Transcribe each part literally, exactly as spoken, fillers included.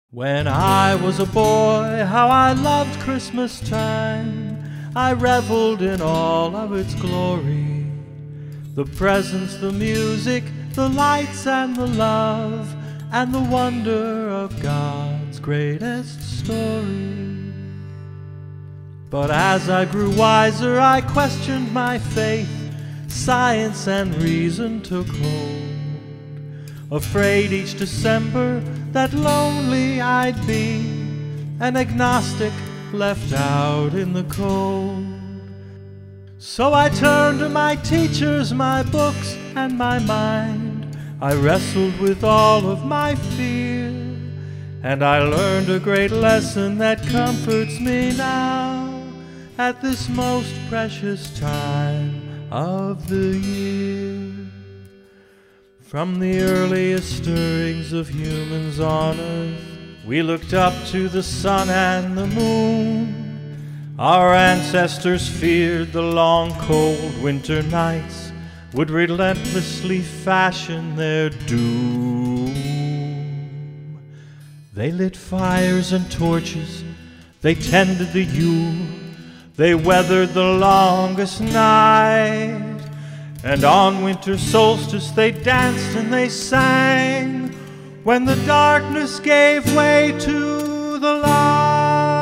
When I was a boy, how I loved Christmas time. I reveled in all of its glory. The presents, the music, the lights and the love, and the wonder of God's greatest story. But as I grew wiser, I questioned my faith. Science and reason took hold. Afraid each December that lonely I'd be, an agnostic left out in the cold. So I turned to my teachers, my books, and my mind. I wrestled with all of my fear, and I learned a great lesson that comforts me now at this most precious time of the year. From the earliest stirrings of humans on earth, we looked up to the sun and the moon. Our ancestors feared the long, cold winter nights would relentlessly fashion their doom. They lit fires and torches, they tended the Yule, they weathered the longest night. And on winter solstice they danced and they sang when the darkness gave way to the light.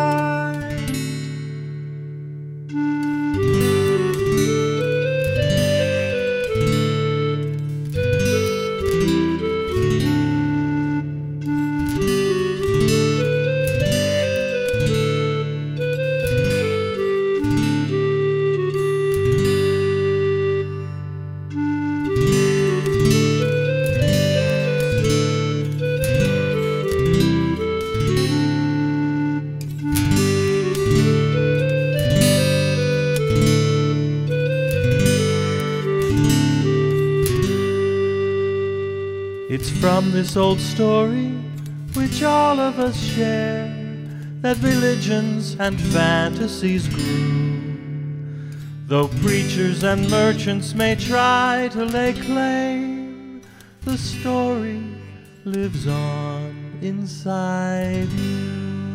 It's from this old story, which all of us share, that religions and fantasies grew. Though preachers and merchants may try to lay claim, the story lives on inside you.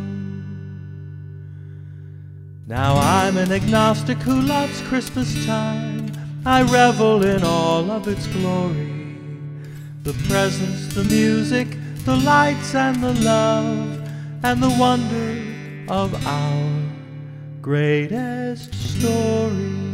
Now I'm an agnostic who loves Christmas time. I revel in all of its glory. The presents, the music, the lights and the love, and the wonder of our greatest story.